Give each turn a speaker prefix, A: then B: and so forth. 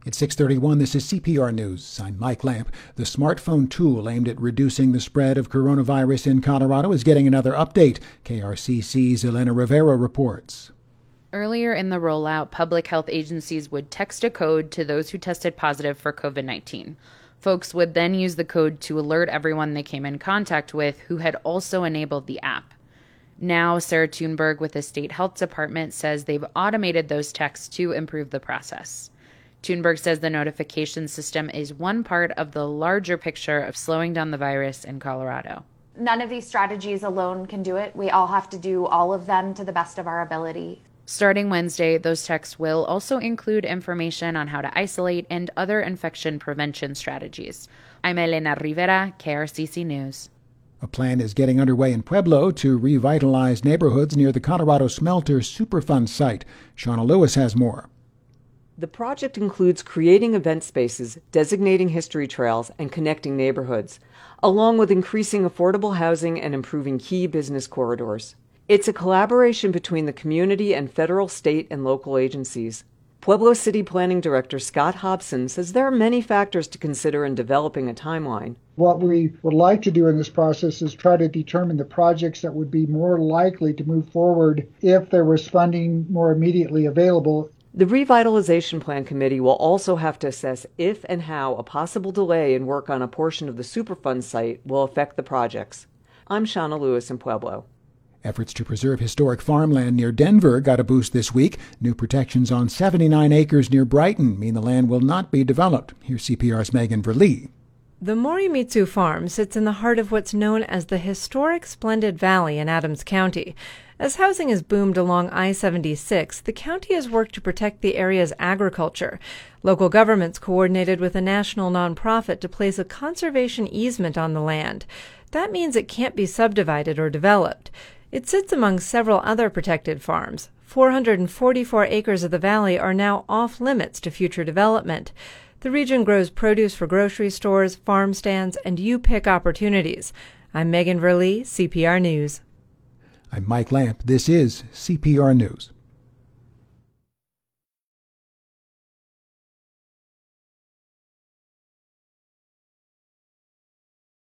A: At 6:31, this is CPR News. I'm Mike Lamp. The smartphone tool aimed at reducing the spread of coronavirus in Colorado is getting another update. KRCC's Elena Rivera reports.
B: Earlier in the rollout, public health agencies would text a code to those who tested positive for COVID-19. Folks would then use the code to alert everyone they came in contact with who had also enabled the app. Now, Sarah Thunberg with the State Health Department says they've automated those texts to improve the process. Thunberg says the notification system is one part of the larger picture of slowing down the virus in Colorado.
C: None of these strategies alone can do it. We all have to do all of them to the best of our ability.
B: Starting Wednesday, those texts will also include information on how to isolate and other infection prevention strategies. I'm Elena Rivera, KRCC News.
A: A plan is getting underway in Pueblo to revitalize neighborhoods near the Colorado Smelter Superfund site. Shauna Lewis has more.
D: The project includes creating event spaces, designating history trails, and connecting neighborhoods, along with increasing affordable housing and improving key business corridors. It's a collaboration between the community and federal, state, and local agencies. Pueblo City Planning Director Scott Hobson says there are many factors to consider in developing a timeline.
E: What we would like to do in this process is try to determine the projects that would be more likely to move forward if there was funding more immediately available.
D: The Revitalization Plan Committee will also have to assess if and how a possible delay in work on a portion of the Superfund site will affect the projects. I'm Shauna Lewis in Pueblo.
A: Efforts to preserve historic farmland near Denver got a boost this week. New protections on 79 acres near Brighton mean the land will not be developed. Here's CPR's Megan Verlee.
F: The Morimitsu Farm sits in the heart of what's known as the historic Splendid Valley in Adams County. As housing has boomed along I-76, the county has worked to protect the area's agriculture. Local governments coordinated with a national nonprofit to place a conservation easement on the land. That means it can't be subdivided or developed. It sits among several other protected farms. 444 acres of the valley are now off limits to future development. The region grows produce for grocery stores, farm stands, and you-pick opportunities. I'm Megan Verlee, CPR News.
A: I'm Mike Lamp. This is CPR News.